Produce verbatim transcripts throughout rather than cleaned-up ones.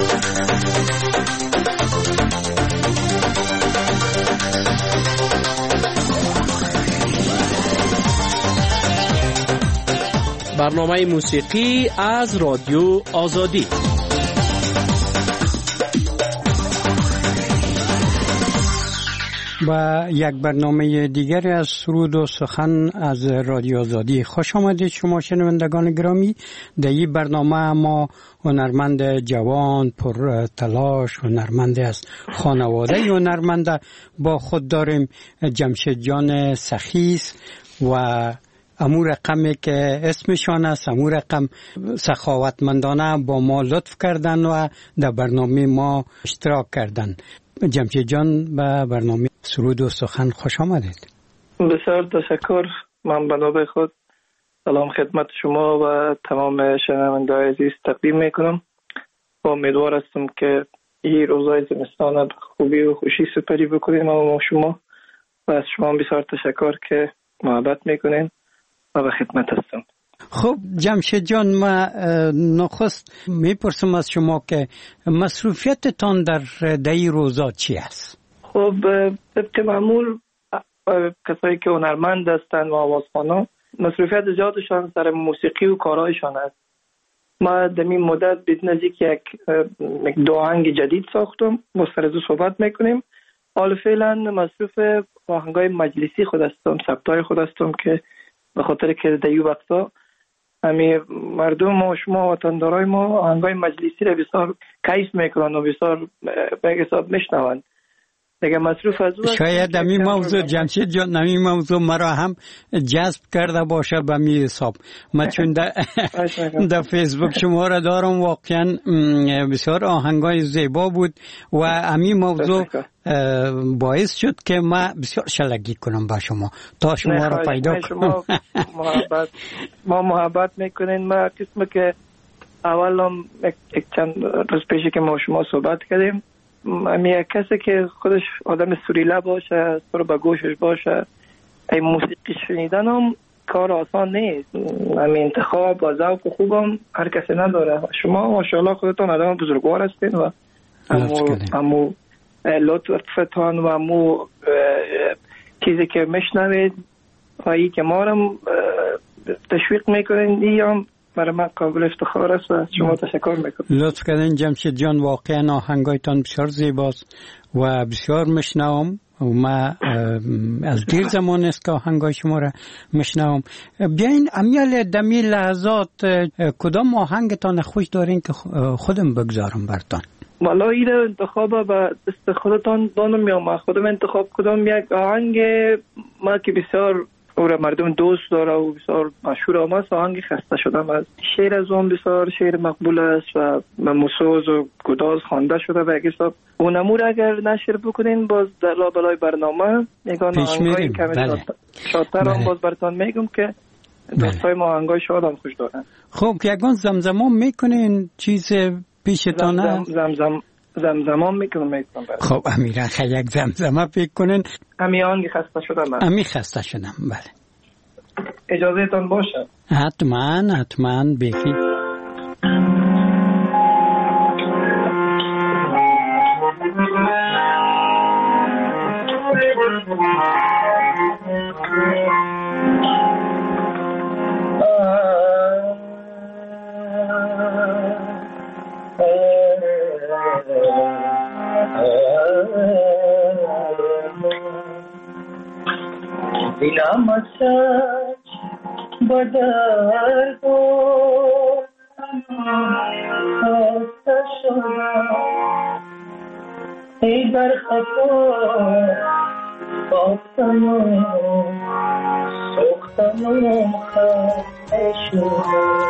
برنامه موسیقی از رادیو آزادی. و یک برنامه دیگری از سرود و سخن از رادیو آزادی. خوش آمدید شما شنوندگان گرامی. در این برنامه ما هنرمند جوان پر تلاش، هنرمند از خانواده هنرمند با خود داریم، جمشید جان سخیس و امو رقمی که اسمشان است، امو رقم سخاوتمندانه با ما لطف کردن و در برنامه ما اشتراک کردن. جمشید جان به برنامه سرود و سخن خوش آمدید. بسیار تشکر. من به نوبه خود سلام خدمت شما و تمام شنوندگان عزیز تقدیم میکنم و امیدوار هستم که این روزهای زمستان خوبی و خوشی سپری بکنیم و شما و از شما بسیار تشکر که محبت میکنین و به خدمت هستم. خب جمشید جان، ما نخست میپرسم از شما که مصروفیتتان در دهی روزا چی است؟ خب طبق معمول کسایی که هنرمند هستند و آوازخوانا مصروفیت زیادشان سر موسیقی و کارهایشان است. ما در این مدت به نزدیک یک دو آهنگ جدید ساختم، با سر دو صحبت میکنیم. حال فعلا مصروف آهنگای مجلسی خود هستم، ثبتای خود هستم که به خاطر که در این وقتا همه مردم و شما وطندارای ما آهنگای مجلسی را بسیار کیف میکنن و بسیار به حساب میشنوند. دیگه مصروف از اون شاید همین موضوع جمشید جان همین موضوع مرا هم جذب کرده باشه به می حساب. من چون در در فیسبوک شما را دارم، واقعا بسیار آهنگای زیبا بود و همین موضوع باعث شد که من بسیار شلگی کنم با شما تا شما را پیدا کنم. محبت ما محبت میکنین. ما قسمه که اول هم یک چند روز پیشی که ما شما صحبت کردیم، امی کسی که خودش آدم سوریله باشه، سر به گوشش باشه، ای موسیقی شنیدن هم کار آسان نیست. امی انتخاب و ذوق خوبم هر کسی نداره. شما ماشاءالله خودتان آدم بزرگوار هستین و امو, امو لطفتان و امو چیزی که مشنوید و ای که ما هم تشویق میکنین، ای هم برای من قابل افتخار است و شما تشکر میکنم. لطف کردین جمشید جان، واقعا آهنگایتان بسیار زیباست و بسیار مشنوم و ما از دیر زمان است که آهنگای شما را مشنوم. بیاین امیال دمی لحظات کدام آهنگتان خوش دارین که خودم بگذارم برتان؟ والا این انتخاب با دست خودتان دانم یا ما خودم انتخاب کدام یک آهنگ ما که بسیار او را مردم دوست داره و بسیار مشهور آمد. آهنگ خسته شدم از شعر از اون بسیار شعر مقبول است و موسوز و گداز خوانده شده به حساب. اون امور اگر نشر بکنین باز در لابلای برنامه میگن آهنگای کمی بله. شادتر هم باز براتون میگم که دوستای ما آهنگای شاد هم خوش دارن. خب که یکان زمزمه میکنین چیز پیشتان هست؟ زمزم زمزمه میکنم میکنم. خب امیرا خیلی یک زمزمه پیک کنین. امی آهنگ خسته شدم. امی خسته شدم بله. اجازه تان باشه؟ حتما حتما بگی. دلم سچ بدر دو خسته شدم ای در خفا باختم و سوختم و خسته شدم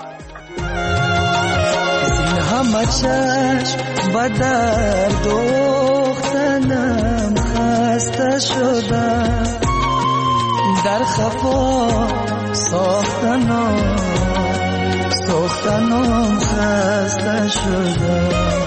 دلم سچ بدر دوختنم خسته شدم در خفا ساختنم ساختنم خسته شدم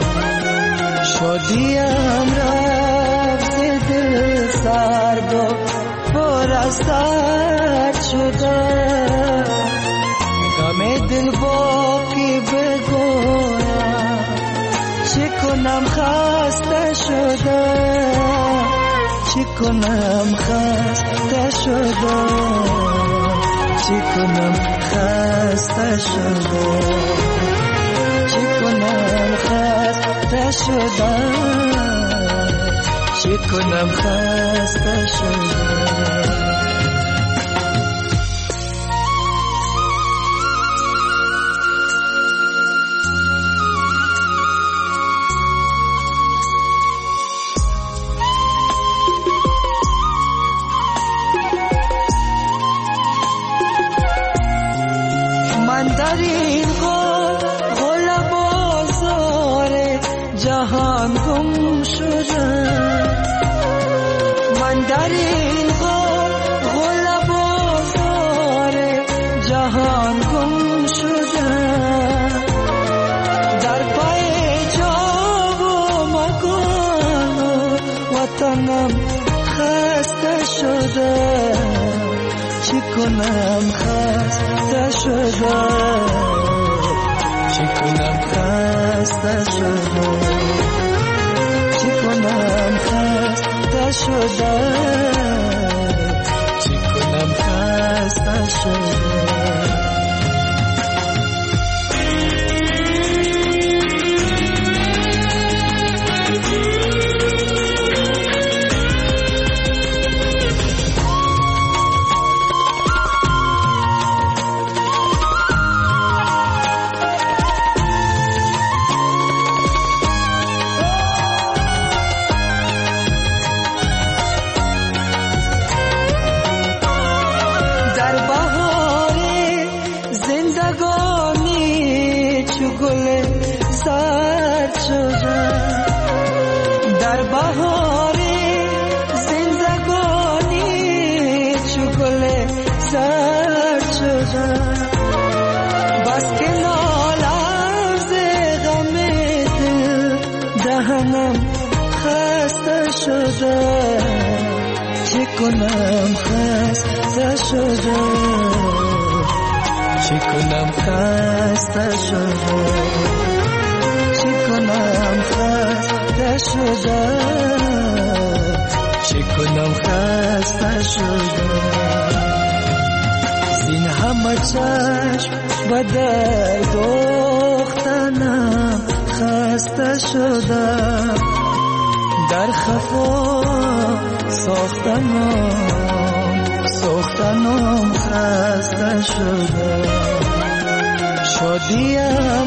شادیم رفت دل سرد و پر از درد شدم غم دل باقی بگویم چه کنم خسته شدم چه کنم خسته شدم چه کنم خسته شدم چه کنم خسته شدم چه کنم خسته شدم من در این غل بازار جهان گم شدم من در این غل بازار جهان گم شدم در پای جا و مکان وطنم خسته شدم چه کنم خسته شدم چه کنم خسته شدم چه کنم خسته شدم چه کنم خسته شدم در بهار زندگانی چو گل زرد شدم بس که نالم ز غم دل دهنم خسته شدم چه کنم خسته شدم چه کنم خسته شدم چه کنم خسته شدم چه کنم خسته شدم زین همه چشم به در دوختنم خسته شدم در خفا ساختنم ساختنم خسته شدم شادیم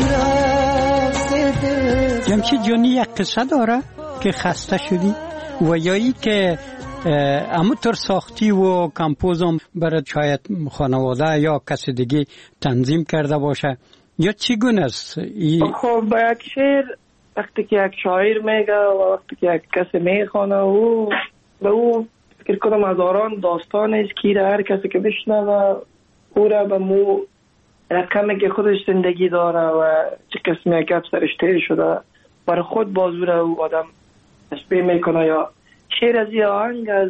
رفت دل. جمشید جانی یک قصه داره که خسته شدی و یایی که همونطور ساختی و کمپوزم برای شاید خانواده یا کسی دیگه تنظیم کرده باشه یا چگونه است؟ خب با یک شعر وقتی که یک شاعر میگه و وقتی که یک کسی میخوانه و به او فکر کنم هزاران داستان است که هر کسی که بشنوه او را به مو رقمی که خودش زندگی داره و چه قسمی گپ سرش تیر شده برای خود بازو را او آدم تشبیه میکنه. یا شعر از یه آهنگ از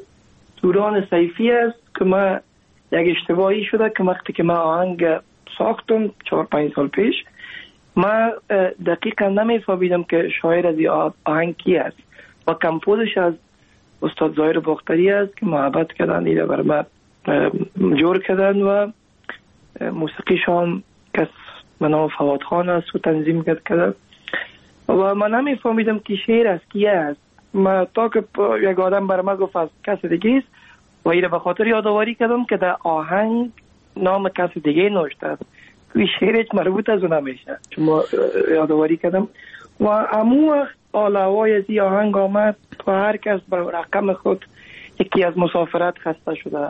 دوران صیفی است که ما یک اشتباهی شده که وقتی که ما آهنگ ساختم چهار پنج سال پیش ما دقیقا نمیفهمیدم که شاعر از یه آهنگ کی است و کمپوزش از استاد ظاهر باختری است که محبت کردن ایره برای ما جور کردن و موسیقیش هم کس به نام فواد خان است و تنظیم کرد و من نمیفهمیدم که شعر از کی است. ما تا که یک آدم برای ما گفت از کس دیگه است و ایره به خاطر یادآوری کردم که در آهنگ نام کس دیگه نوشته است که شعرش مربوط از اون نمیشه چون یادآوری کردم و امو وقت آلوای از این آهنگ آمد و هر کس بر رقم خود یکی از مسافرت خسته شده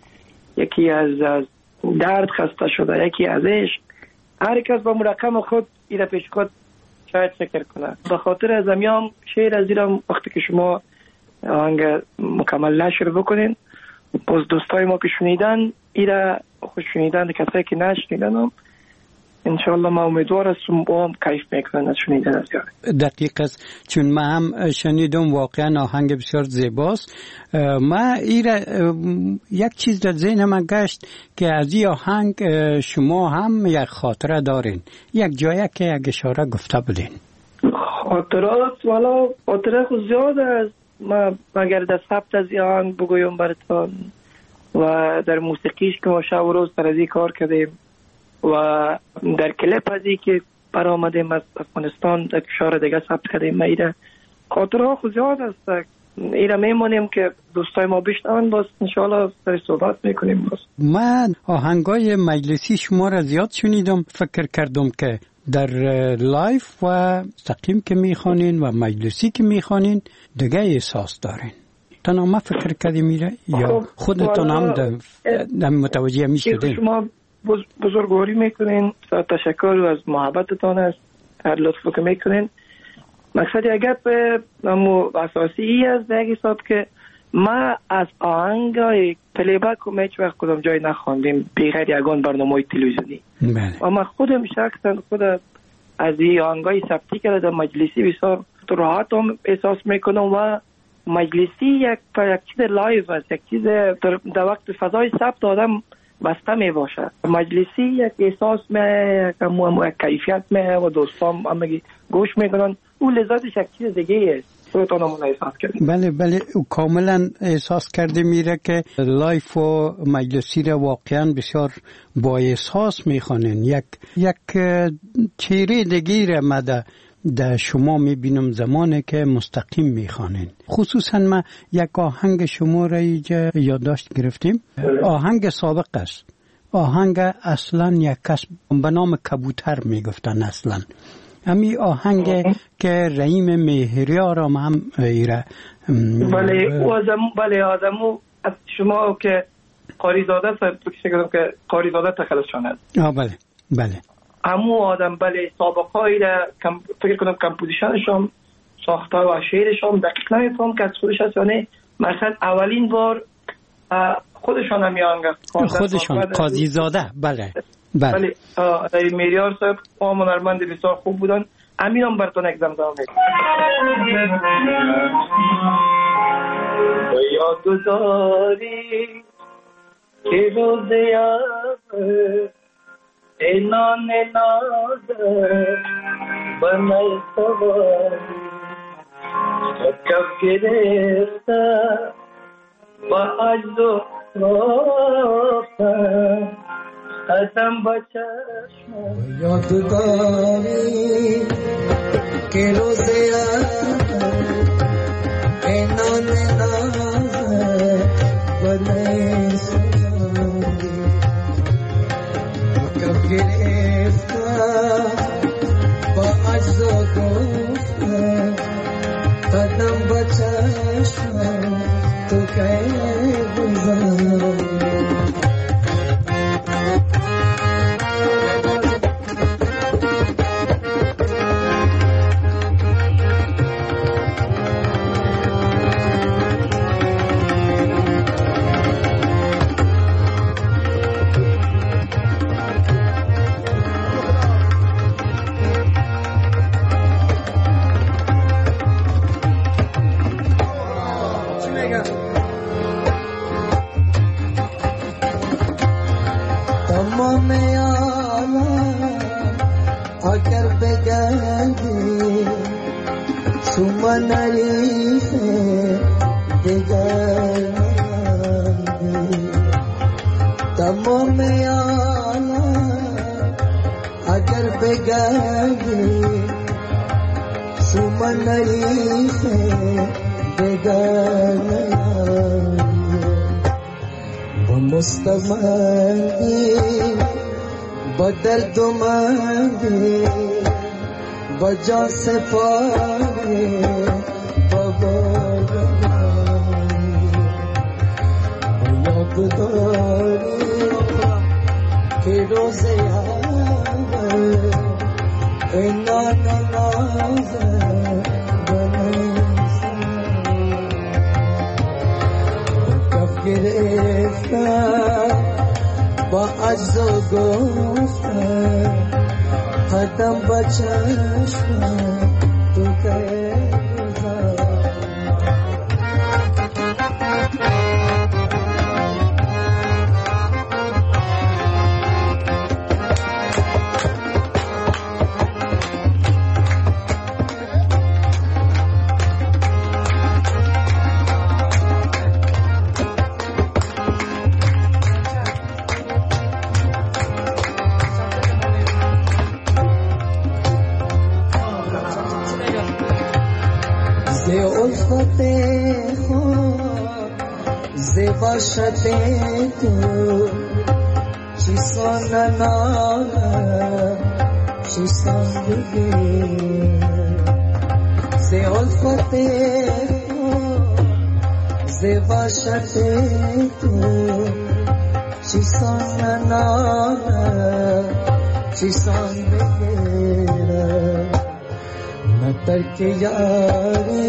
یکی از, از درد خسته شده یکی از عشق هر کس با مرقم خود ایره پیش خود شاید فکر کنه. به خاطر از امیام شعر از ایران وقتی که شما آهنگ مکمل نشر بکنین باز دوستای ما که شنیدن ایره خوش شنیدن کسایی که نشنیدن هم انشاءالله ما امیدوار هستم با هم کیف میکنن از شنیدن از یاره. دقیق است چون من هم شنیدم واقعا آهنگ بسیار زیباست. ما ایره یک چیز در ذهن من گشت که از این آهنگ شما هم یک خاطره دارین یک جایی که یک اشاره گفته بودین. خاطرات والا خاطره خود زیاد است. ما مگر در ثبت از آهنگ بگویم براتان و در موسیقیش که ما شب و روز سر ازی کار کردیم و در کلیپ ازی که برآمدیم از افغانستان در کشور دیگه ثبت کردیم. ما ایره خاطره خود زیاد است. ایره میمونیم که دوستای ما بشنون، باز انشاءالله سر صحبت میکنیم. باز من آهنگای مجلسی شما را زیاد شنیدم، فکر کردم که در لایف و مستقیم که میخوانین و مجلسی که میخوانین دیگه احساس دارین. تنها ما فکر کردیم میره یا خودتون هم در متوجه میشدین؟ شما بزرگواری میکنین، تشکر از محبتتان است، هر لطفو که میکنین. مقصد اگر به اساسی ای است در حساب که ما از آهنگای پلیبک و میچ وقت کدام جای نخواندیم بغیر یگان برنامه تلویزیونی. بله. و من خودم شخصا خود از این آهنگای ثبتی کرده مجلسی بسیار راحت هم احساس میکنم و مجلسی یک یک چیز لایو است، یک چیز در وقت فضای ثبت آدم بسته می باشه. مجلسی یک احساس می یک کیفیت می و دوستان هم گوش میکنن، اون لذتش یک چیز دیگه است. بله بله کاملا احساس کرده میره که لایف و مجلسی را واقعا بسیار با احساس میخوانن. یک یک چهره دیگه را مده در شما میبینم زمانی که مستقیم میخوانین. خصوصا ما یک آهنگ شما را اینجا یادداشت گرفتیم، آهنگ سابق است، آهنگ اصلا یک کس به نام کبوتر میگفتن. اصلا امی آهنگ که رحیم مهریار هم ایره. بله آدم بله آدمو از شما که قاری زاده فکر کنم که قاری زاده تخلص شده. آه بله بله همو آدم بله سابقه را فکر کنم کمپوزیشنش هم ساخته و شعرش هم دقیق نمیفهم که از خودش هست یا نه. مثلا اولین بار خودشان هم آهنگ خودشان قاضی زاده. بله بله بله میریار صاحب و هنرمند بسیار خوب بودن. امین هم براتون یک زمزمه میکنم. یاد داری که روز یاد اینان ناز بنای سواری کب گرفته با عجز و رفتن قدم با چشم. یاد داری که روز اینان ناز بنای سواری کب گرفته با عجز و رفتن قدم با چشم تو که گذاری. بدل دو مانگی بجا سے پاگی بابا یاد داری که روز یاد اینا نماز بنیسا کف گرفتن با عجز و گفتن قدم با چشم تو که گذار. से उल्फत خود ز وحشت تو چیسان ننال چیسان بگیر ز الفت خود ز وحشت تو چیسان ننال چیسان بگیر न तर्क यारी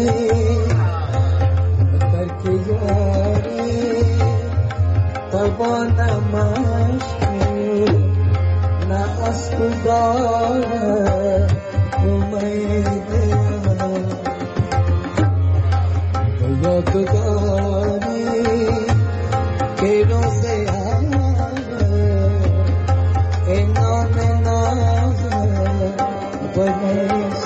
न तर्क यारी तबा न मशकूर न अस्पदार उम्मीद यादगारी के रोज़े आए ए नाम नाज बने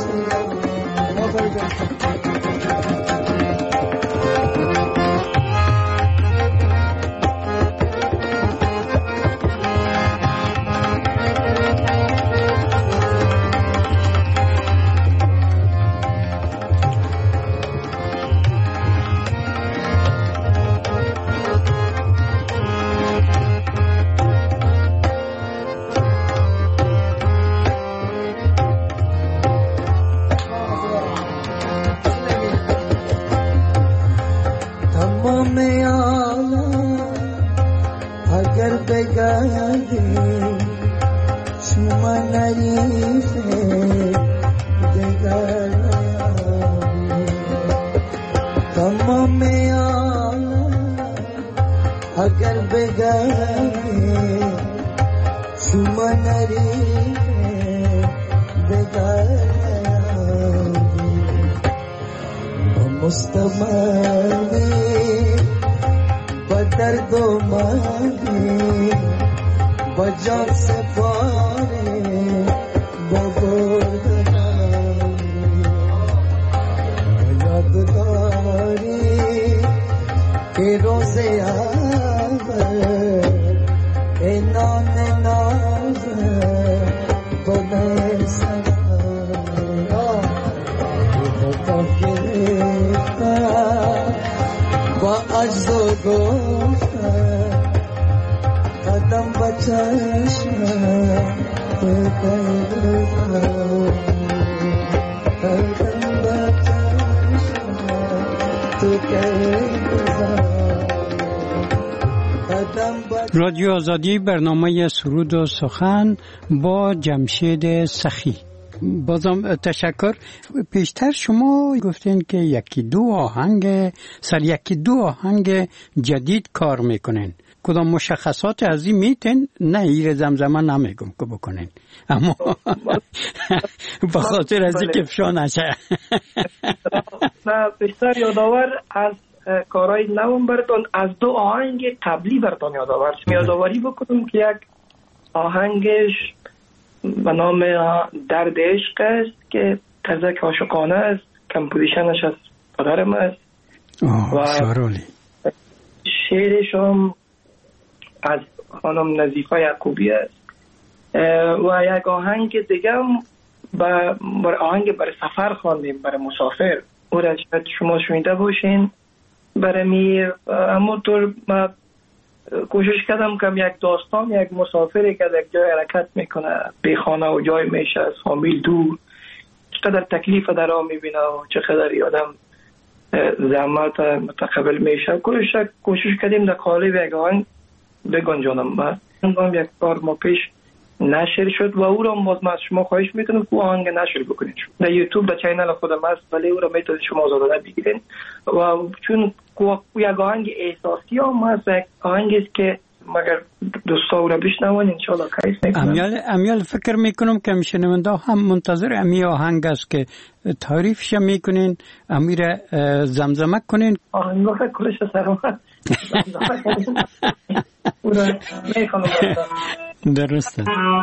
رادیو آزادی برنامه سرود و سخن با جمشید سخی. بازم تشکر. پیشتر شما گفتین که یکی دو آهنگ سر یکی دو آهنگ جدید کار میکنین. کدام مشخصات از این میتین؟ نه ایر زمزمه نمیگم که بکنین، اما به خاطر از این که افشا نشه. نه بیشتر یادآور از کارهای نوم براتون از دو آهنگ قبلی براتون یادآور یادآوری بکنم که یک آهنگش به نام درد عشق است که تزک عاشقانه است، کمپوزیشنش از پدرم است و سوالی شعرش هم از خانم نظیفه یعقوبی است و یک آهنگ دیگه هم بر آهنگ برای سفر خواندیم، برای مسافر. او را شاید شما شنیده باشین. برای می همونطور ما کوشش کردم که یک داستان یک مسافری که در یک جای حرکت میکنه، بی خانه و جای میشه، از فامیل دور، چقدر تکلیف در آن میبینه و چقدر آدم زحمت متقبل میشه. کوشش کوشش کردیم در قالب یک آهنگ بگنجانم. بعد یک کار ما پیش نشر شد و او را باز از شما خواهش میکنم که آهنگ نشر بکنید. در یوتیوب در چینل خودم هست، ولی او را میتونید شما آزادانه بگیرین و چون یک آهنگ احساسی هم هست، یک آهنگ است که مگر دوستا او را بشنون انشاءالله کیف میکنم. امیال امیال فکر میکنم که شنونده هم منتظر امی آهنگ است که تعریفش میکنین، امی را زمزمه کنین. آهنگ فکر کلش سرمت او را میکنم. درسته.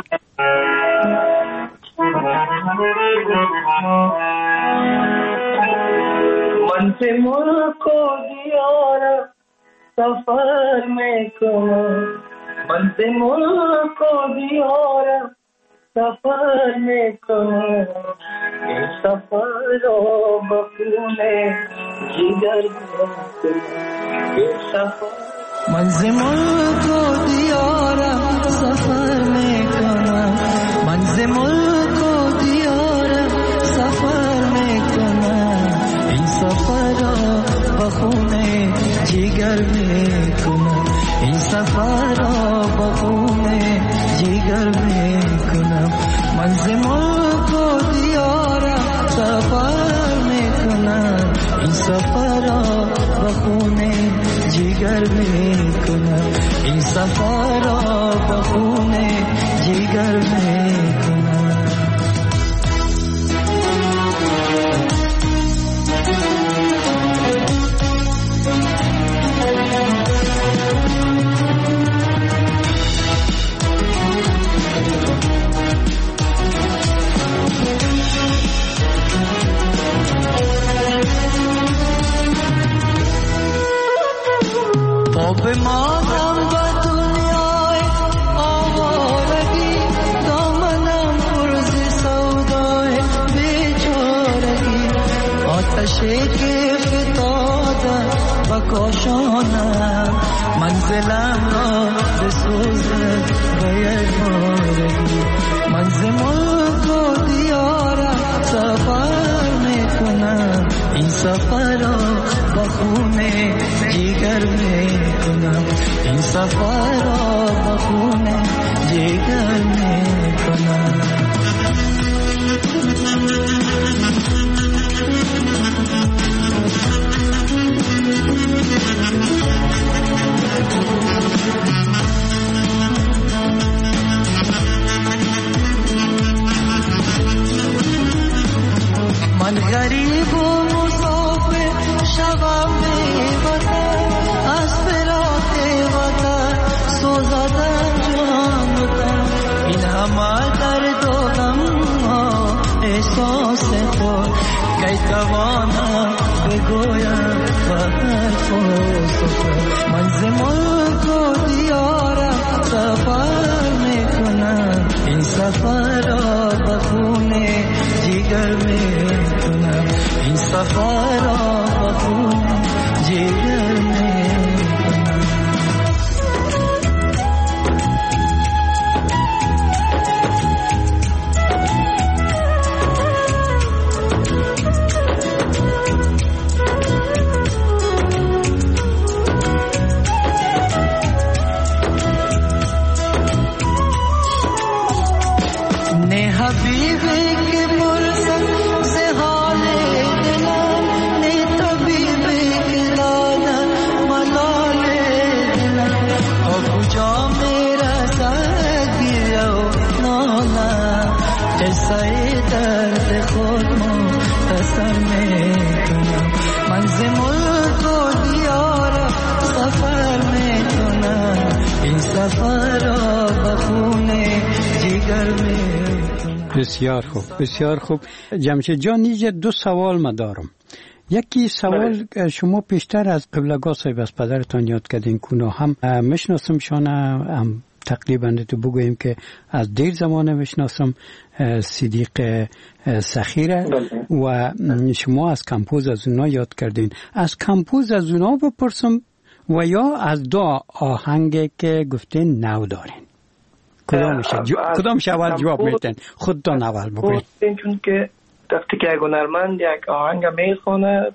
من سے ملک و دیار سفر میں کنم، من سے ملک و دیار سفر میں کنم، این سفر را بخونه جگر این سفر من ز ملک و دیارم سفر میکنم من ز ملک و دیارم سفر میکنم این سفر را با خون جگر میکنم این سفر را با خون جگر میکنم من ز ملک و دیارم سفر میکنم این سفر را با خون جگر میکنم این سفر را با خون جگر میکنم به مادم و دنیای آوارگی دامنم پرز سودای بیچارگی آتشی که فتادم و کاشانم منزلم را بسوزه و یکبارگی من ز ملک و دیارم سفر میکنم این سفر را با خون جگر میکنم این سفر را با خون جگر میکنم من غریب و مسافر شوم بی وطن از فراق وطن سوزدم جان بودم این همه درد و غم ها احساس خود کی توانم بگویم و حرف و سخن من ز ملک و دیارم سفر میکنم این سفر را به خون جگر میکنم این سفر را به خون جگر میکنم نه حبیبی که پرسم ز حال دلم نه طبیبی که دانم ملال دلم تا کجا میرسد گریه و نالم قصه درد خود مختصر میکنم من ز ملک و دیارم سفر میکنم این سفر را به خون جگر میکنم. بسیار خوب بسیار خوب جمشید جان اینجا دو سوال ما دارم. یکی سوال شما پیشتر از قبلگاه صاحب از پدرتان یاد کردین کنو هم مشناسم شانه هم تقریبا تو بگوییم که از دیر زمانه مشناسم صدیق سخیره و شما از کمپوز از اونا یاد کردین. از کمپوز از اونا بپرسم و یا از دو آهنگ که گفتین نو دارین کدامشه جو... کدامشه اول جواب میتن خودتان اول بگوید. چون که وقتی که هنرمند یک آهنگ میخونه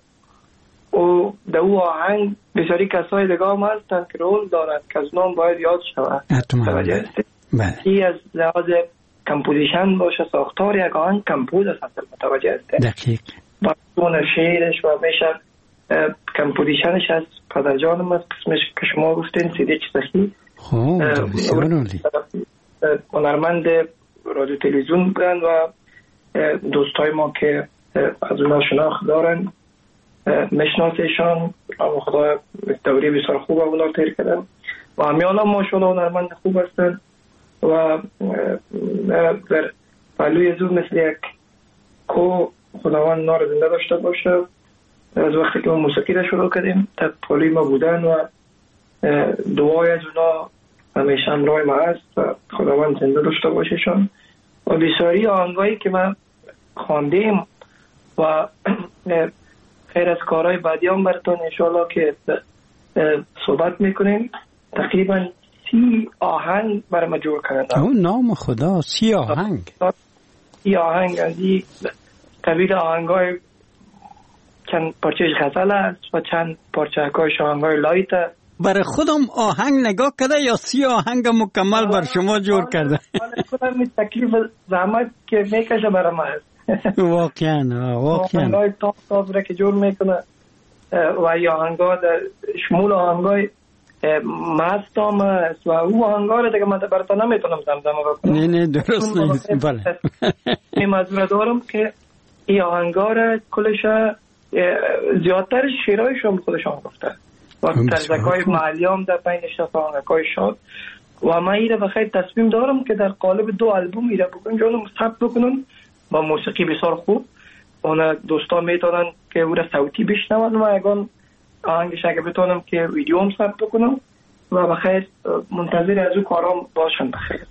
و در او آهنگ بسیاری کسای دیگه هم هستند که رول دارند که از نام باید یاد شود. متوجه هستی؟ این از لحاظ کمپوزیشن باشه ساختار یک آهنگ کمپوز است. متوجه هستی؟ دقیق. با تون شعرش و میشه کمپوزیشنش از پدرجانم از قسمش که شما گفتین صدیق سخی. خوب بسیار عالی. هنرمند رادیو تلویزیون بودن و دوستای ما که از اونا شناخت دارن مشناسشان و خدا دوری بسیار خوب اونا تیر کردن و همیان هم ماشاءالله هنرمند خوب هستن و در پهلوی زود مثل یک کو خداوند نار زنده داشته باشه. از وقتی که ما موسیقی را شروع کردیم در پهلوی ما بودن و دعای از اونا همیشه همراه ما هست و خداوند زنده داشته باششان و بسیاری آهنگایی که ما خواندیم و خیر از کارهای بعدی هم براتون انشاءالله که صحبت میکنیم. تقریبا سی آهنگ برای ما جور کردن. او نام خدا، سی آهنگ سی آهنگ از این طویل آهنگای چند پارچه غزل است و چند پارچه های آهنگای لایت است. برای خودم آهنگ نگاه کرده یا سی آهنگ مکمل بر شما جور کرده؟ خودم تکلیف زحمت که میکشه برای ما هست. واقعا واقعا آهنگای تاپ تاپ را که جور میکنه و یا آهنگا در شمول آهنگای مست هم است و او آهنگا را دیگه من برای نمیتونم زمزمه بکنم. نه نه درست نیست. بله این مزور دارم که این آهنگا را کلش زیادتر شیرایش هم خودشان گفته و ترزکای محلی هم در بین نشست آهنگای شاد و من ایره بخیر تصمیم دارم که در قالب دو البوم ایره بکنم جانم ثبت بکنم با موسیقی بسیار خوب. اون دوستا میتونن که او را صوتی بشنون و اگان آهنگش اگه بتونم که ویدیو هم ثبت بکنم و بخیر منتظر از او کارام باشن. بخیر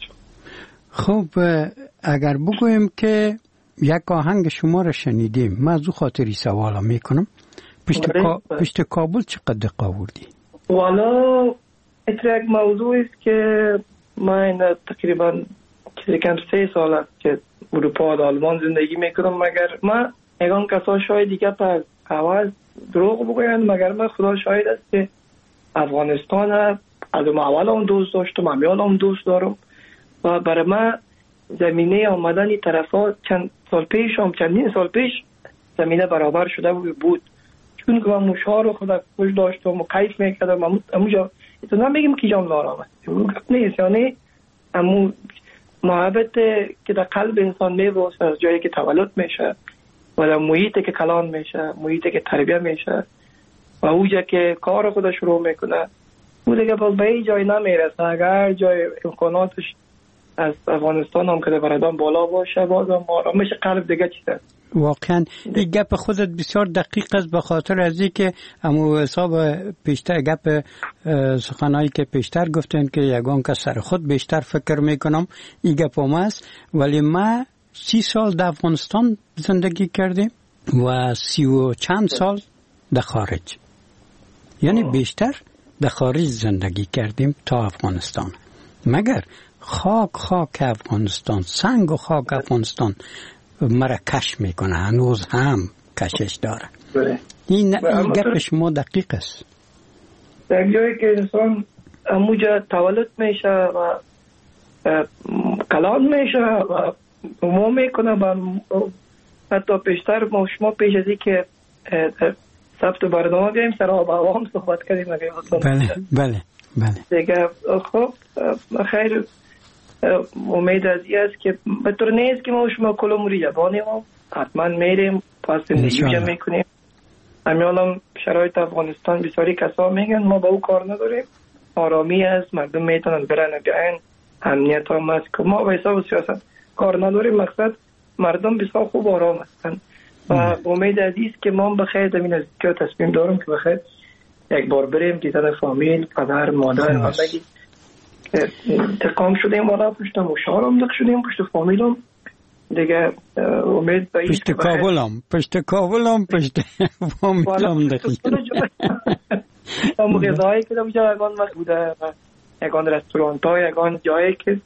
خب اگر بگویم که یک آهنگ شما را شنیدیم، من از او خاطری سوالا میکنم. پشت, کا... پشت کابل چقدر دقیقه آوردی؟ والا اتر یک موضوع است که من تقریبا چیزی کم سه سال است که اروپا و آلمان زندگی میکنم، مگر من اگان کسا شاید دیگه پس اول دروغ بگویند، مگر من خدا شاید است که افغانستان از اون اول هم دوست داشتم، همیال هم دوست دارم و برای من زمینه آمدن این طرفا چند سال پیش هم چندین سال پیش زمینه برابر شده بود، چون که من موشها رو خدا خوش داشتم و کیف میکردم. اموجا تو نمیگیم که جام نارام است نیست، یعنی امو محبت که در قلب انسان میبوسه از جایی که تولد میشه و در محیطی که کلان میشه، محیطی که تربیه میشه و اوجا که کار خودش شروع میکنه، او دیگه باز به این جای نمیرسه. اگر جای امکاناتش از افغانستان هم که در بردان بالا باشه باز هم آرامش قلب دیگه چیزه. واقعا این گپ خودت بسیار دقیق است، به خاطر از این که امو حساب پیشتر گپ سخنایی که پیشتر گفتن که یگان که سر خود بیشتر فکر میکنم این گپ هم است، ولی ما سی سال در افغانستان زندگی کردیم و سی و چند سال در خارج، یعنی بیشتر در خارج زندگی کردیم تا افغانستان. مگر خاک خاک افغانستان، سنگ و خاک افغانستان مرا کش میکنه، هنوز هم کشش داره. این این گپ شما دقیق است. در جایی که انسان اموجا تولد میشه و کلان میشه و مو میکنه و حتی پیشتر ما شما پیش از این که ثبت برنامه بیاییم سر آب هوا هم صحبت کردیم. بله بله بله دیگه خب خیر امید از این است که به طور نیست که ما شما کلموری جبانیم و حتما میریم پس زندگی میکنیم. همیالم شرایط افغانستان بسیاری کسا میگن ما با او کار نداریم، آرامی است، مردم میتونن برن بیاین، امنیت هم است که ما به حساب سیاست کار نداریم، مقصد مردم بسیار خوب آرام هستن و امید از این است که ما بخیر زمین از که تصمیم دارم که بخیر یک بار بریم دیدن فامیل، پدر، مادر و بگی تقام شدیم والا پشت مشارم دق شدیم پشت فامیلم دیگه امید به پشت کابلم پشت کابلم پشت فامیلم دقیقی هم غذایی که در جا یکان وقت بوده و یکان رستورانت ها یکان جایی که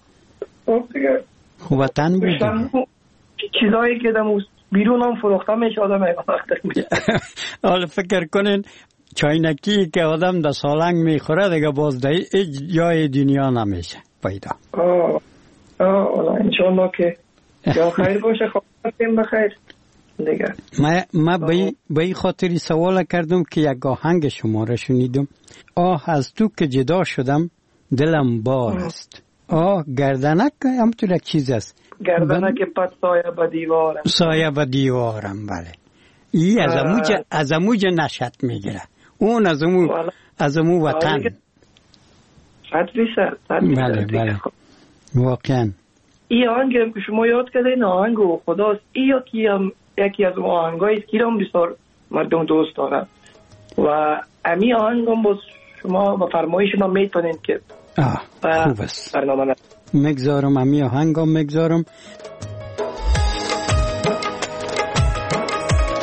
وطن بوده چیزایی که در بیرون هم فروخته میشه آدم یکان وقت میشه. حالا فکر کنین چاینکی که آدم در سالنگ میخوره دیگه باز در جای دنیا نمیشه پیدا. آه آه انشالله که یا خیر باشه. خواهیم بخیر دیگه. ما ما به این خاطری سوال کردم که یک آهنگ شما را شنیدم، آه از تو که جدا شدم دلم بار است. آه گردنک همطور یک چیز است، گردنک پس سایه به دیوارم، سایه به دیوارم. بله این از اموج از اموج نشت میگیره، اون از امو از امو وطن. بله بله واقعا این آهنگ که شما یاد کردین آهنگ و خداست، این یکی هم یکی از آهنگایی است که هم بسیار مردم دوست دارن و امی آهنگ هم باز شما با فرمایش ما میتونین که آه خوب است برنامه مگذارم امی آهنگ هم مگذارم.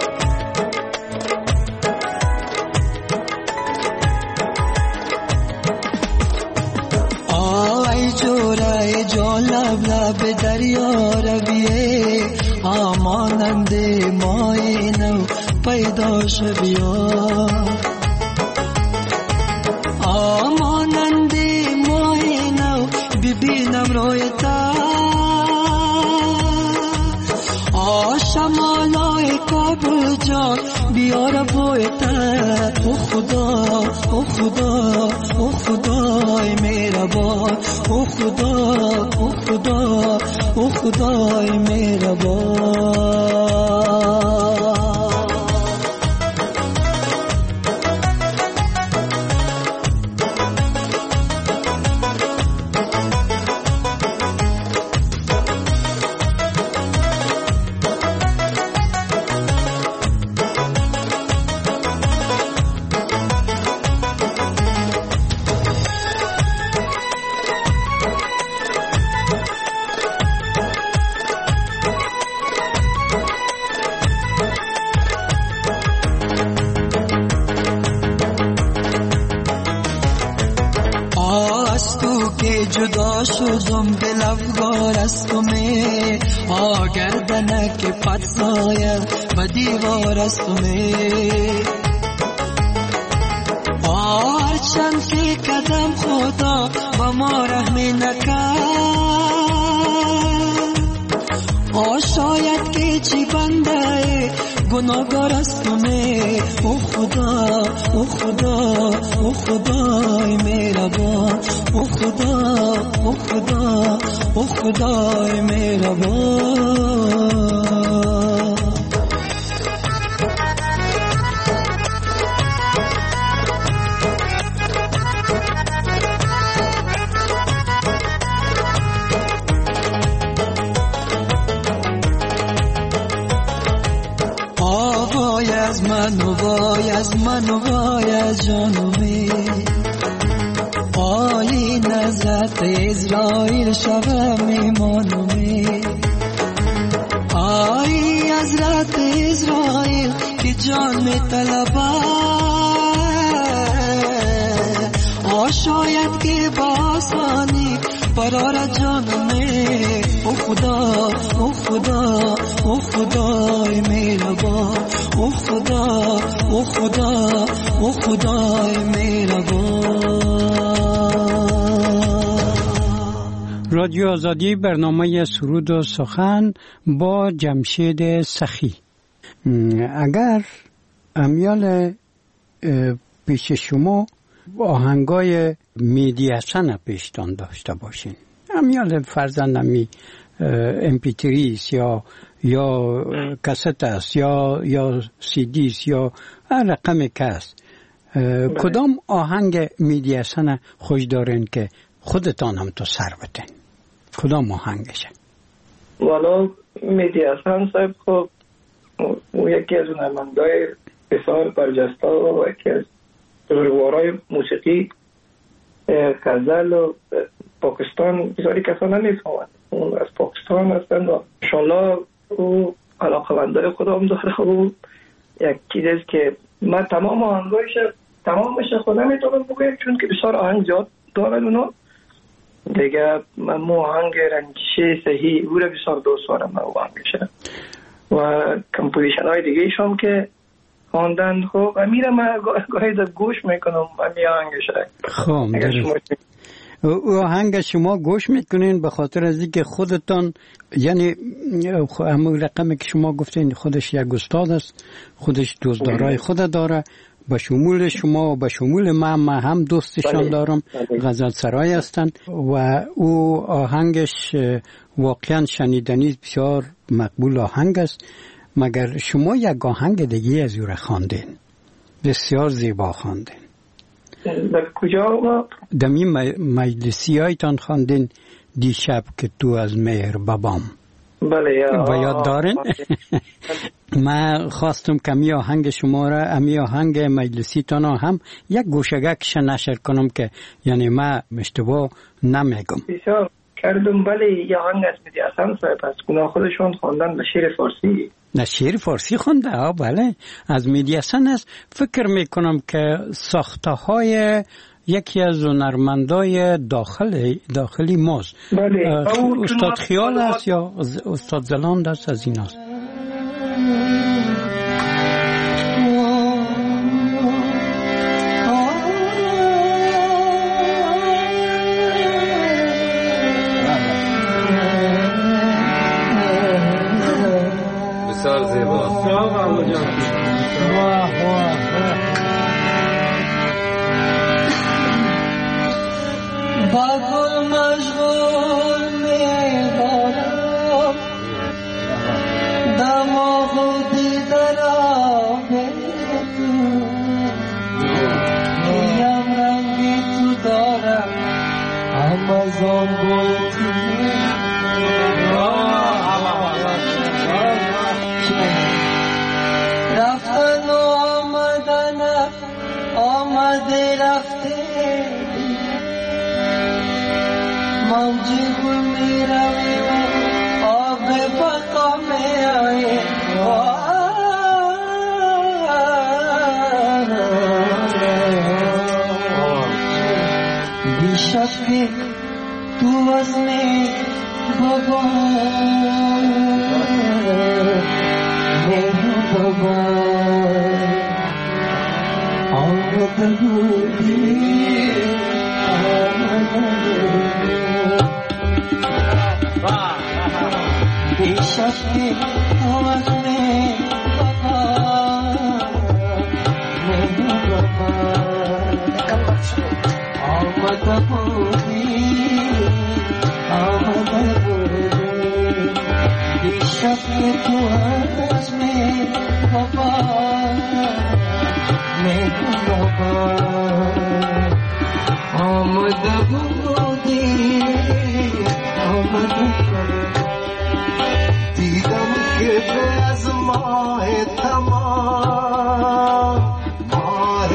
لب لب دریا رویه آمانند مای نو پیدا شبیا آمانند مای نو ببینم روی تا آشمالای کابل جان بیار بوی تا او خدا او خدا او خدای مهربان او خدا او خدا او خدای مهربان جدا شدم دل افگار از تو می آگردنک پت سایه و دیوار از تو می هرچند که قدم خدا با ما رحمی نکرد شاید که چی بنده گناهگار از تو می او خدا او خدا او خدای مهربان او خدا او خدا او خدای مهربان وای از من و وای از من و وای از جانومی آی نظرت اسرائیل شبه میمانومی آی حضرت اسرائیل که جان می طلبه آشاید که با آسانی برار جانومی او خدا او خدا او خدای مهربان او خدا او خدا او خدای مهربان. رادیو آزادی برنامه سرود و سخن با جمشید سخی. اگر امیال پیش شما آهنگای میدی حسن پیشتان داشته باشین، امیال فرزندمی ام پی تری یا یا کست است یا یا سی دی است یا رقم کس، کدام آهنگ میدی حسن خوش دارین که خودتان هم تو سر بتین؟ کدام آهنگشه؟ والا میدی حسن صاحب خب او یکی از هنرمندای بسیار برجسته و یکی از بزرگوارای موسیقی غزل و پاکستان بسیاری کسان نمیفهمند، اون از پاکستان هستند و انشالله او علاقه‌مندای خودم داره. او یک چیزی که من تمام آهنگایش تمامش خود نمیتونم بگم چون که بسیار آهنگ زیاد دارن اونا دیگه. من مو آهنگ رنجشه صحیح او را بسیار دوست دارم من آهنگشه و کمپوزیشن های دیگه ایشون که خواندن. خب امیره من گاهی در گوش میکنم امی آهنگشه. خب او آهنگ شما گوش میکنین به خاطر از اینکه خودتان یعنی همون رقمی که شما گفتین خودش یک استاد است، خودش دوستدارای خود داره، به شمول شما و به شمول من من هم دوستشان دارم، غزل سرای هستند و او آهنگش واقعا شنیدنی بسیار مقبول آهنگ است. مگر شما یک آهنگ دیگه از او را خواندین، بسیار زیبا خواندین. در کجا؟ دمی مجلسی هایتان خواندین دیشب که تو از مهر بابام. بله با یاد دارین؟ من خواستم که می آهنگ شما را امی آهنگ مجلسی تانا هم یک گوشگکش نشر کنم که یعنی من اشتباه نمیگم. بسیار کردم. بله یه آهنگ از میدی حسن صاحب از گناه خودشون خواندن به شعر فارسی. نه شعر فارسی خونده؟ آه بله از میدی حسن است. فکر میکنم که ساخته های یکی از هنرمندای داخلی داخلی ماست. بله. استاد خیال است یا استاد زلاند است از این است؟ بسیار زیبا. با گل مشغول می‌دارم دماغی درام تو کیم رنگی تو دارم آمازون بولتی رفتن و آمدن آمده رفته موجی گل می روی و آب بقا می آئی بیشک که تو وزن بابا میرو بابا آمده بودی بیشکی آواز میں بابا میرو بابا آمد بودی آمد بودی بیشکی تو آواز میں بابا میرو بابا آمد بودی آمد بودی دیدم که تو از ماه تمام ماه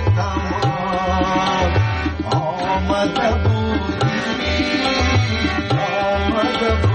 تمام آمده بودی آمده بودی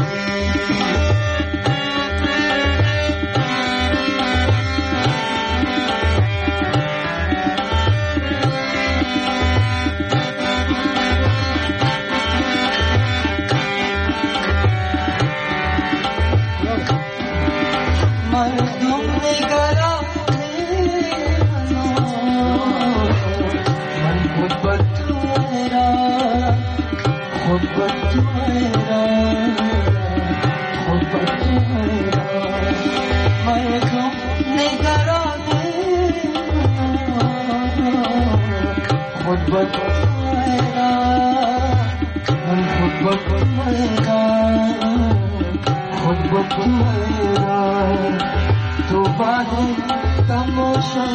تو بعد تماشا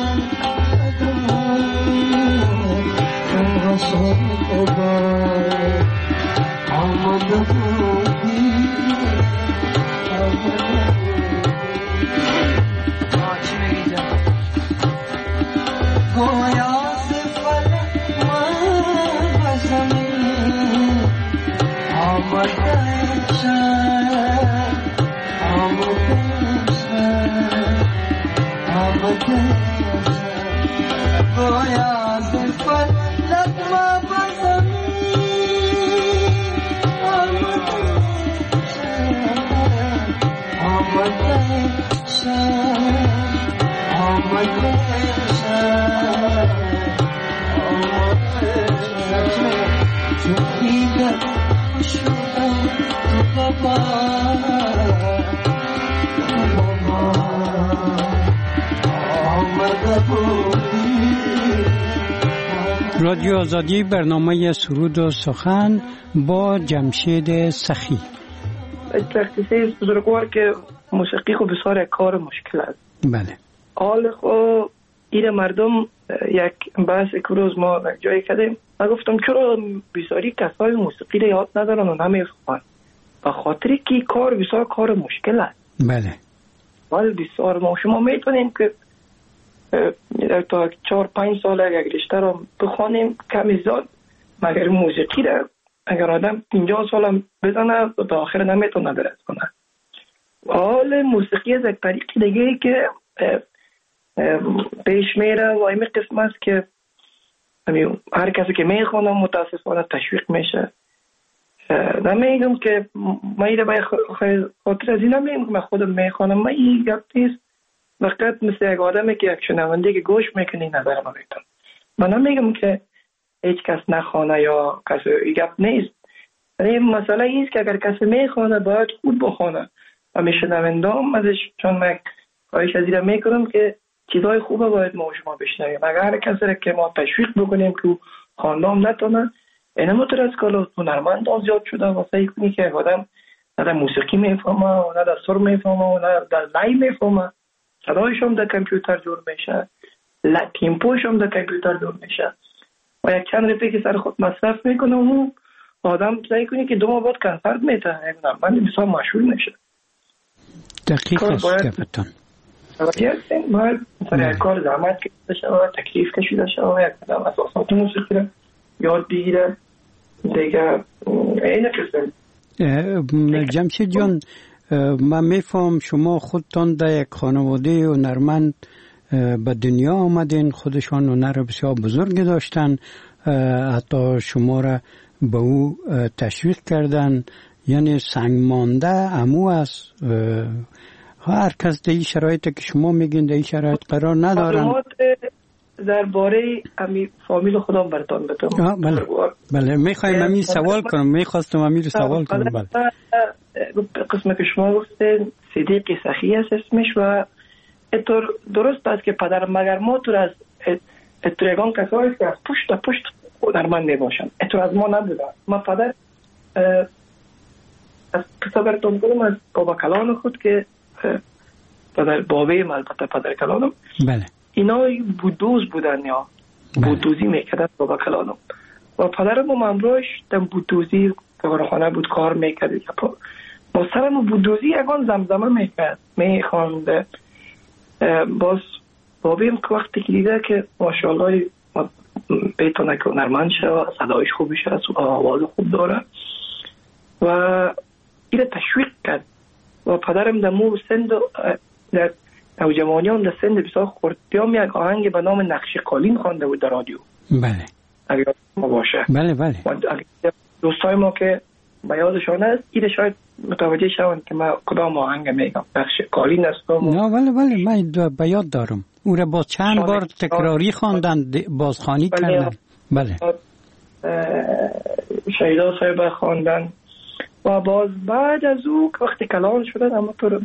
تماشا آمده بودی گویا سفر من زمین آمده شد آمده شد آمده شد گویا سفر لطمه بزمین آمده شد آمده شد آمده شد آمده شد تو دیگر شدم تو بابا بابا آمده بودی. رادیو آزادی برنامه سرود و سخن با جمشید سخی. تخصیص بزرگوار که موسیقی خو بسیار کار مشکل است. بله. حال خو ایره مردم یک بحث یک روز ما جایی کردیم و گفتم چرا بسیاری کسای موسیقی را یاد ندارن و نمیخوان و خاطری که کار بسیار کار مشکل است. بله. ولی بسیار ما شما میتونیم که تا چهار پنج سال اگر رشته را بخوانیم کمی زیاد، مگر موسیقی را اگر آدم پنجاه سال هم بزنه تا آخر نمیتونه درست کنه. حال موسیقی از یک طریق دیگه که پیش میره و این قسم است که همین هر کسی که میخونه متاسفانه تشویق میشه. نمیگم که ما ایره باید خاطر از این نمیگم که من خودم میخونم، من این گپ نیست، فقط مثل یک آدمی که یک شنونده که گوش میکنی نظر ما بیتم. من نمیگم که هیچ کس نخونه یا کسی این گپ نیست. این مسئله ایست که اگر کسی میخونه باید خود بخونه و میشنونده هم ازش، چون من خواهش از این میکنم که چیزهای خوبه باید ما شما بشنویم. اگر هر کسی را که ما تشویق بکنیم که خواندام نتونه، اینه مطور از که هنرمند زیاد شده و سعی کنی که آدم نه در موسیقی میفهمه و نه در سر میفهمه و نه در لای میفهمه، صدایش هم در کامپیوتر جور میشه، تیمپوش هم در کامپیوتر جور میشه و یک چند رفیه که سر خود مصرف میکنه و آدم سعی کنی که دو ماه بعد کنسرت میته، یک هنرمند بسیار مشهور میشه. دقیق است گفتن. باید سر یک کار زحمت کشیده شود، تکلیف کشیده شود، یک قدم اساسات موسیقی را یاد بگیره دیگه. اینه قسم جمشید جان، من میفهم شما خودتان در یک خانواده هنرمند به دنیا آمدین، خودشان هنر بسیار بزرگ داشتن، حتی شما را به او تشویق کردن، یعنی سنگ مانده امو است. هر کس در این شرایطی که شما میگین در این شرایط قرار ندارن. درباره امی فامیل خودم براتون بگم. بله بله میخوایم امی سوال کنم، میخواستم امی رو سوال کنم. بله قسمت که شما گفتین صدیق سخی است اسمش و اتور درست است که پدر مگر ما تو از اتریگان کسایی که از پشت تا پشت هنرمند میباشن، اتور از ما نبودن. ما پدر از قصه براتون کنم از بابا کلان خود که پدر بابه من البته پدر کلانم، بله اینا بودوز بودن یا بودوزی میکردن بابا کلانم و پدرم و ممروش در بودوزی کارخانه بود کار میکرد. با سرم بودوزی یکان زمزمه میکرد میخواند. باز بابیم که وقتی که دیده که ماشاءالله بیتونه که هنرمند شد، صدایش خوبی شد، آواز خوب داره و اینه تشویق کرد و پدرم در مو سند در نوجوانیان در سند بسیار خردیام یک آهنگ به نام نقش قالین خوانده بود در رادیو. بله اگر ما باشه بله بله دوستای ما که به یادشان است ایده شاید متوجه شوند که ما کدام آهنگ میگم. نقش قالین است. نه بله بله من به یاد دارم او را با چند بار تکراری خواندن، بازخوانی کردن. بله شهیدا صاحب خواندن و باز بعد از او وقتی کلان شدن اما تو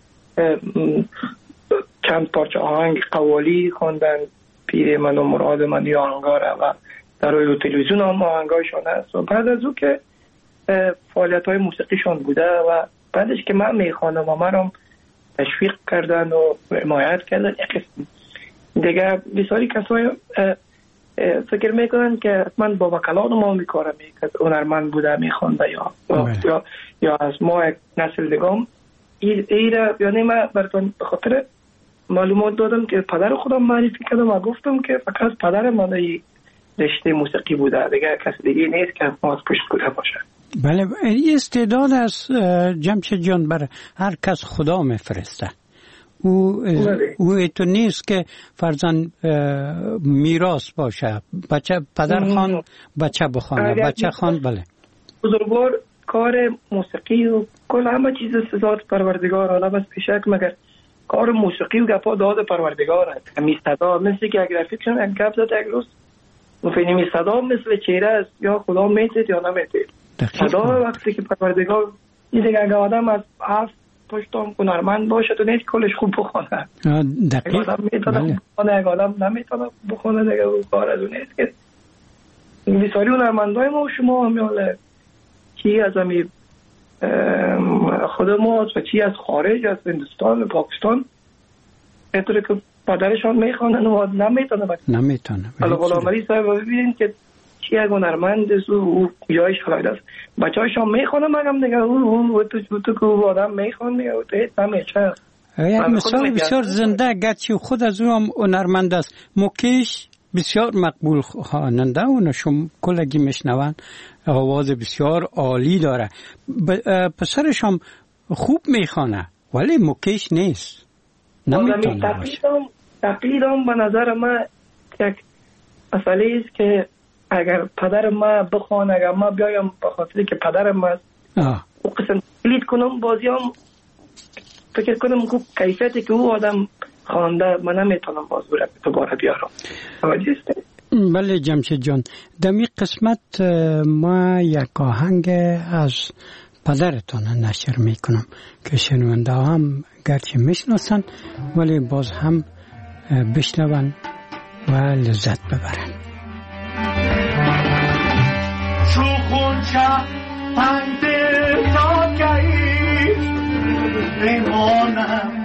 چند پارچه آهنگ قوالی خواندن، پیر من و مراد من یا آهنگاره و در روی تلویزیون هم آهنگایشان هست و بعد از او که فعالیت های موسیقیشان بوده و بعدش که من میخوانم و من هم تشویق کردن و حمایت کردن یک قسم دیگه بسیاری کسای فکر میکنن که من بابا کلان ما میکارم میکرد هنرمند بوده میخوانده یا یا یا از ما یک نسل دیگم ایره، یعنی من براتون به خاطر معلومات دادم که پدر خودم معرفی کردم و گفتم که فقط پدر من این رشته موسیقی بوده، دیگه کسی دیگه نیست که ما از پشت بوده باشه. بله این استعداد از جمشید جان بر هر کس خدا میفرسته. او او تو نیست که فرزن میراث باشه، بچه پدر خان بچه بخوانه، بچه خان. بله بزرگوار کار موسیقی و کل همه چیز سزاد پروردگار حالا بس پیشک مگر کار موسیقی و گپا داد پروردگار است. همی صدا مثل که اگر فکر کنم گپ زد یک روز مفهمی صدا مثل چهره است، یا خدا میتید یا نمیتید. صدا وقتی که پروردگار این دیگه اگر آدم از هفت پشتم هنرمند باشه تو نیست کلش خوب بخونه. دقیق. اگر آدم میتونه بخونه اگر آدم نمیتونه بخونه دیگه او کار از اون نیست که بسیاری هنرمندای ما و شما همیاله چی از همی خود ما و چی از خارج از هندوستان و پاکستان اینطوری که پدرشان میخوانن و نمیتونه نمیتونه حالا غلام علی صاحب ببینین که چی یک هنرمند است و جایش خلاید است بچه هایشان میخوانه مگم دیگه او تو تو که آدم میخوان میگه تو هیچ نمیشه. یک مثال بسیار زنده گرچه خود از او هم هنرمند است. موکیش بسیار مقبول خواننده و نشون کلگی میشنون، آواز بسیار عالی داره، پسرش هم خوب میخوانه ولی موکیش نیست، نمیتونه باشه. تقلیدم به نظر من یک مسئله است که اگر پدر ما بخوان، اگر ما بیایم به خاطر که پدرم است او قسم تقلید کنم، بازی هم فکر کنم خوب کیفیتی که او آدم خوانده من نمیتونم باز برم دوباره بیارم. بله جمشید جان، در این قسمت ما یک آهنگ از پدرتان نشر میکنم که شنونده هم گرچه میشناسن ولی باز هم بشنون و لذت ببرن. شوخون چه پند تاکی میمانم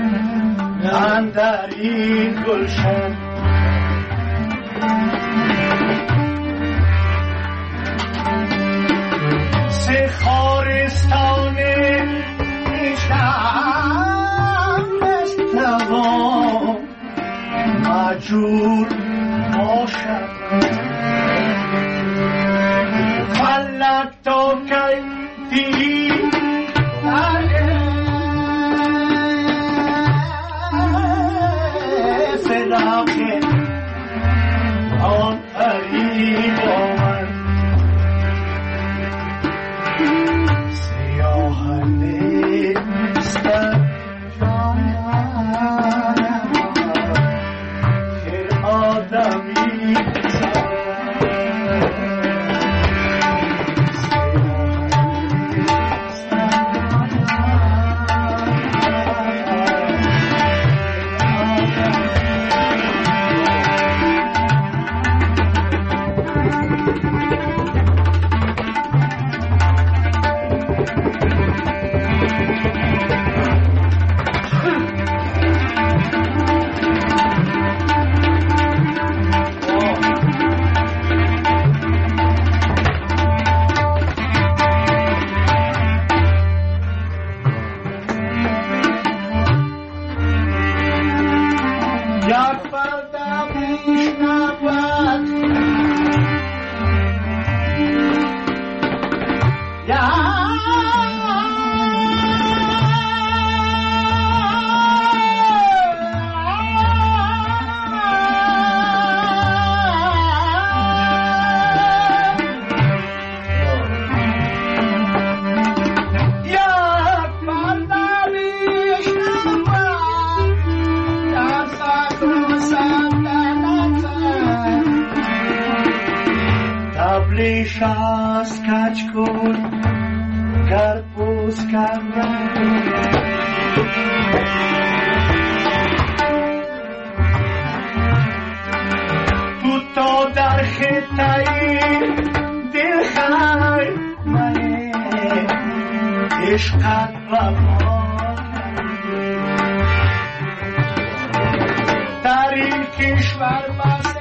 اندر این گلشن، سه خارستان میشم استوام مجور باشم، فلک تا که دیگی فراق آن پری با من سیاه نیستم جانم که آدمی شاست کچ کن گرپوز کردن تو تا در خطایی دل خیر منه عشقت وفا در این کشور بسه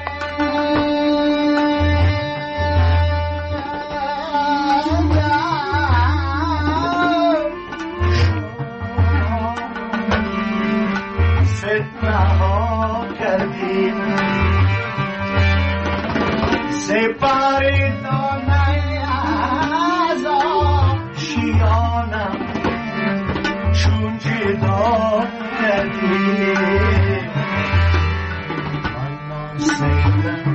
سپاری دانه از آشیانم چون جدا کردی من سیدم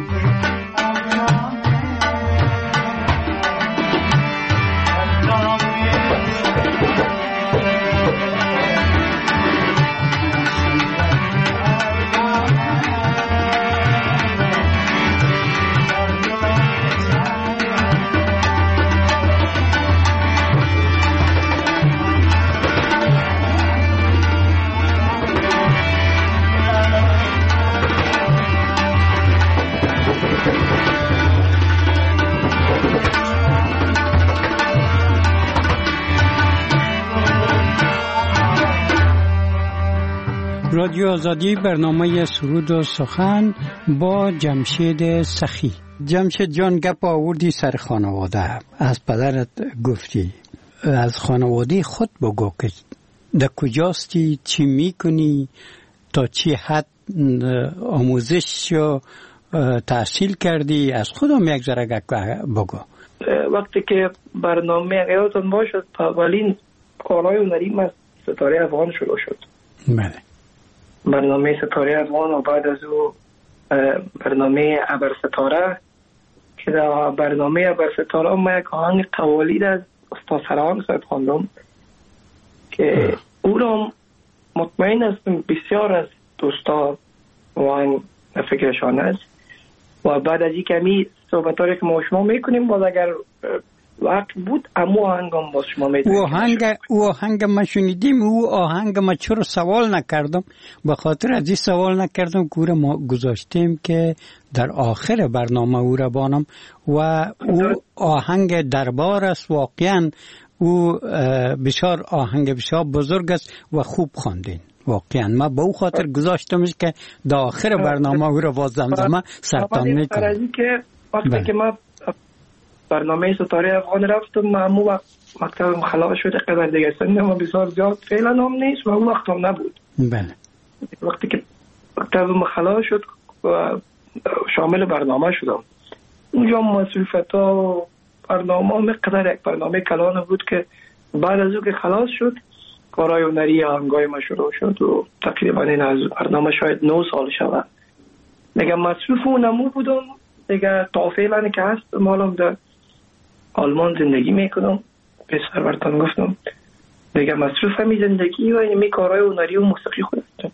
رادیو آزادی، برنامه سرود و سخن با جمشید سخی. جمشید جان، گپ آوردی سر خانواده، از پدرت گفتی، از خانواده خود بگو که در کجاستی، چی میکنی، تا چی حد آموزش و تحصیل کردی، از خودم یک ذره بگو. وقتی که برنامه یادتون باشد اولین کارهای هنریم از ستاره افغان شروع شد. بله. برنامه ستاره افغان و بعد از او برنامه ابرستاره که در برنامه ابرستاره ما یک آهنگ قوالید از استاد سروان صاحب خواندم که او را مطمئن هستم بسیار از دوستا آهنگ فکرشان است و بعد از این کمی صحبتاری که ما شما میکنیم باز اگر وقت بود امو آهنگ هم باز شما میتونیم او آهنگ او آهنگ ما شنیدیم. او آهنگ ما چرا سوال نکردم به خاطر از این سوال نکردم که ما گذاشتیم که در آخر برنامه او را بانم و او آهنگ دربار است. واقعا او بسیار آهنگ بسیار بزرگ است و خوب خواندین. واقعا ما به او خاطر گذاشتمش که در آخر برنامه او را باز زمزمه سرطان میکنم. که وقتی که ما برنامه ستاره افغان رفتم معمول وقت مکتبم خلاص شده قدر دیگه سنم و بسیار زیاد فعلا هم نیست و اون وقت هم نبود. بله. وقتی که مکتبم خلاص شد و شامل برنامه شدم اونجا مسئولیت ها برنامه هم قدر یک برنامه کلان بود که بعد از او که خلاص شد کارهای هنری آهنگای ما شروع شد و تقریبا این از برنامه شاید نه سال شود دیگه مصروف و نمو بودم دیگه تا فعلا که هست مالم در آلمان زندگی میکنم به سرورتان گفتم دیگه مصروف همی زندگی و این کارهای هنری و موسیقی خود هستم.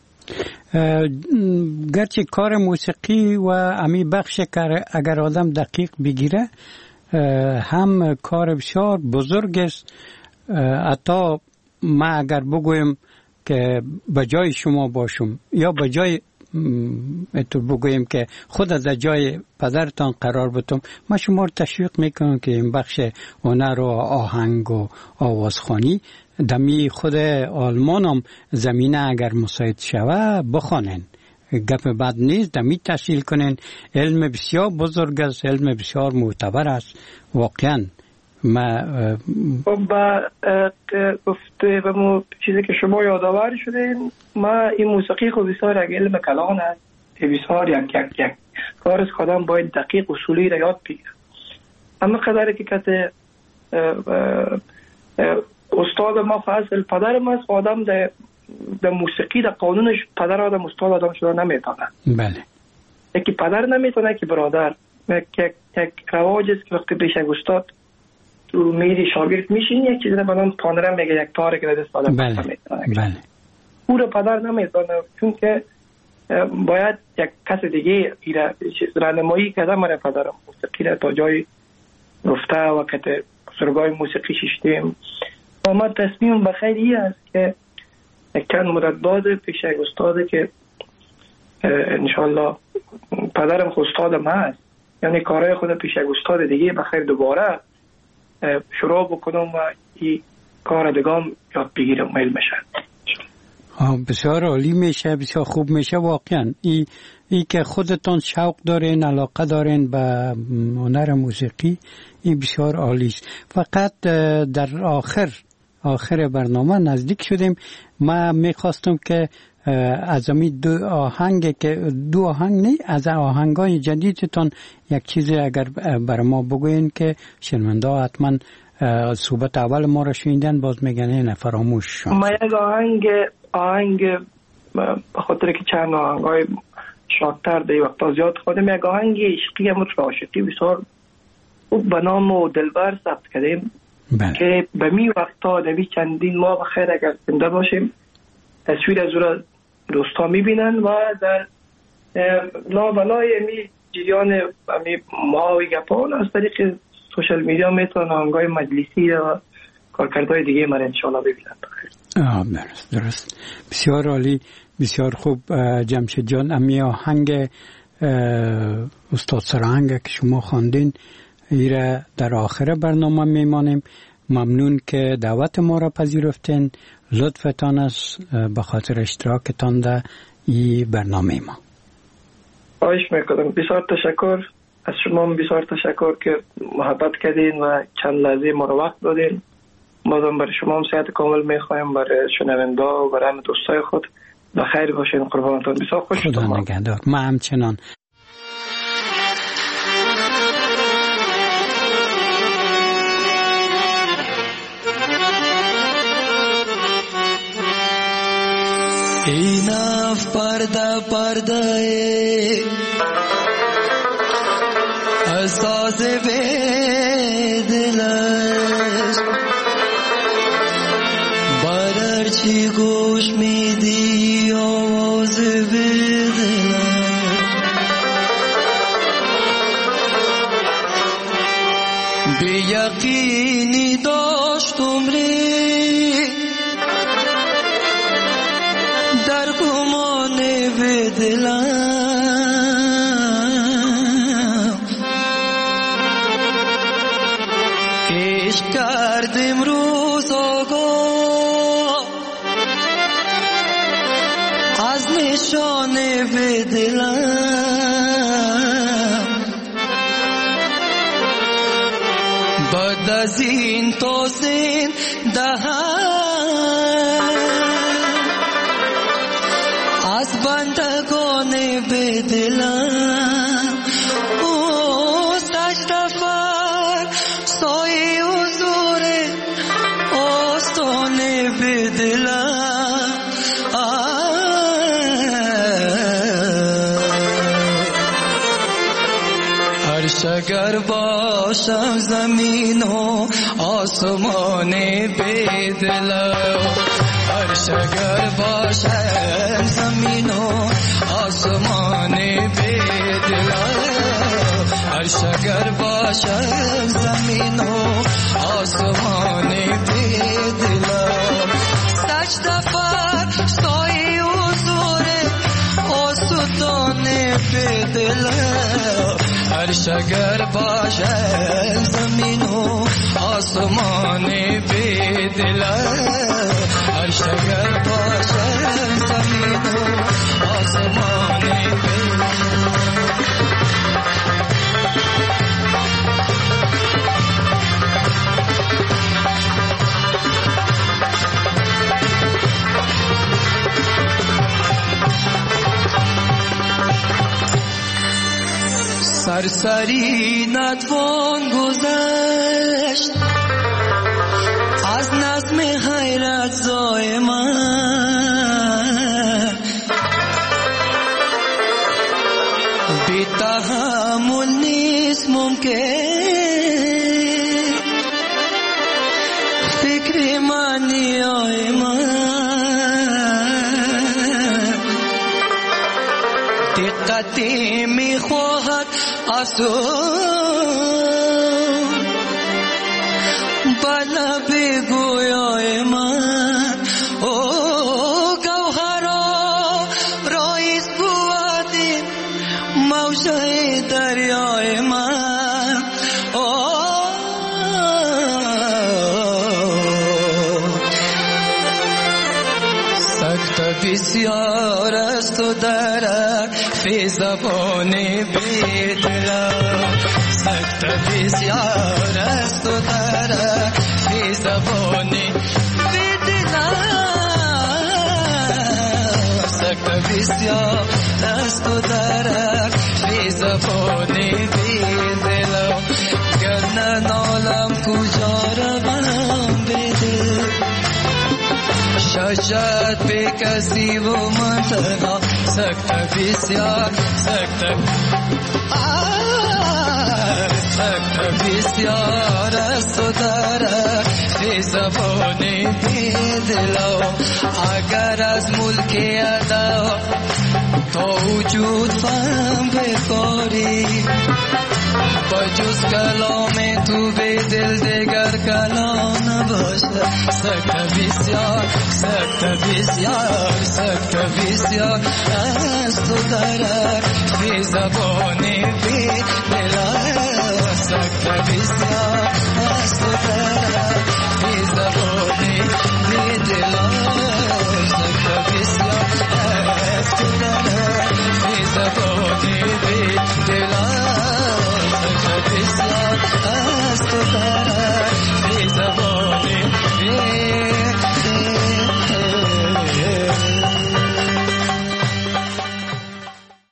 گرچه کار موسیقی و امی بخش کار اگر آدم دقیق بگیره هم کار بسیار بزرگ است. حتی ما اگر بگویم که بجای شما باشم یا بجای تو بگویم که خود از جای پدرتان قرار بتم ما شما رو تشویق میکنم که این بخش هنر و آهنگ و آوازخوانی دمی خود آلمان هم زمینه اگر مساعد شوه بخوانن. گپ بد نیست دمی تحصیل کنن. علم بسیار بزرگ است. علم بسیار معتبر است. واقعا ما با گفته و مو چیزی که شما یادآور شدین ما این موسیقی خود بسیار یک علم کلان است. بسیار یک یک یک کار از خودم باید دقیق اصولی را یاد بگیرم. اما قدری که کسی استاد ما فاصل پدرم است آدم در در موسیقی در قانونش پدر آدم استاد آدم شده نمیتونه. بله. یکی پدر نمیتونه که برادر. یک یک رواج است که وقتی پیش استاد تو میری شاگرد میشین یک چیزی بدن پانرم میگه یک تاره که دست آدم بله. بله. او رو پدر نمیتونه چون که باید یک کس دیگه ایره رانمایی کرده من پدرم موسیقی را تا جای رفته وقت بزرگای موسیقی ششتیم و ما تصمیم بخیری است که یک چند مدت بعد پیش یک استاده که انشالله پدرم خود استاد ما است یعنی کارهای خود پیش یک استاد دیگه بخیر دوباره شروع بکنم و این کار دگام یاد بگیرم و علمشه. بسیار عالی میشه. بسیار خوب میشه. واقعا ای, ای که خودتان شوق دارین علاقه دارین به هنر موسیقی این بسیار عالی است. فقط در آخر آخر برنامه نزدیک شدیم. ما میخواستم که از امی دو آهنگ که دو آهنگ نه از آهنگای جدیدتان یک چیزی اگر بر ما بگوین که شنونده حتما صحبت اول ما را شنیدن باز میگن نه فراموش شد. ما یک آهنگ آهنگ به خاطر که چند آهنگای شادتر دی وقتا زیاد خودم یک آهنگ عشقی هم عاشقی بسیار به نام دلبر ثبت کردیم که به می وقتا دوی چندین ماه بخیر اگر زنده باشیم تصویر از او را دوستا میبینن و در لابلای امی جریان امی ماهی گپان از طریق سوشل میدیا میتونن آهنگای مجلسی و کارکردهای دیگه من انشاءالله ببینن. آه درست درست بسیار عالی بسیار خوب. جمشید جان امی آهنگ استاد سرهنگ که شما خواندین ایره در آخر برنامه میمانیم. ممنون که دعوت ما را پذیرفتین. لطفتان است به خاطر اشتراکتان در این برنامه ما. خواهش میکنم. بسیار تشکر از شما. بسیار تشکر که محبت کردین و چند لحظه ما را وقت دادین. بازم برای شما هم صحت کامل میخوایم. برای شنونده و برای همه دوستای خود بخیر باشین. قربانتان. بسیار خوش شدم. خدا نگهدار. ما همچنان. اینف پرده پرده اساس بدلش بررچی گوش میدی آواز بدلش بی یقینی داشتم ری در گمان بدلم کش کردم روز آگاه از نشان بدلم بعد از این تا زنده از بندگان بدلم او سجده فر سایه حضور آستان بدلم هر شگر باشم زمین و آسمان بدلم هر شگر باشم زمین و آسمان بدلم هر شگر باشم زمین و آسمان بدلم سجده فر سایه حضور آستان بدلم هر شگر باشم زمین و آسمان بدلم هر شگر باشم زمین و آسمان بدلم سرسری نتوان گذشت از نظم حیرت زای من بی تحمل نیست ممکن فکر معنی آی من دقتی می خواهد آسون بلا بگویای من او گوهرا رایز بودی موجه دریای من سخت بسیار است و درک فی زبان بدلم سخت بسیار است و درک فی زبان بدلم سخت بسیار است و درک فی زبان بدلم گرنه نالم کجا روم بدل شجاعت به کسی و منطقه سخت بسیار سخت سخت بسیار است و درک فی زبان بدلم اگر از ملک ادا تا وجود فهم بکاری بجز کلام تو به دل دیگر کلام نباشد سخت بسیار سخت بسیار سخت بسیار است و درک فی زبان بدلم سخت بسیار است و درک فی زبان بدلم سخت بسیار است و درک فی زبان بدلم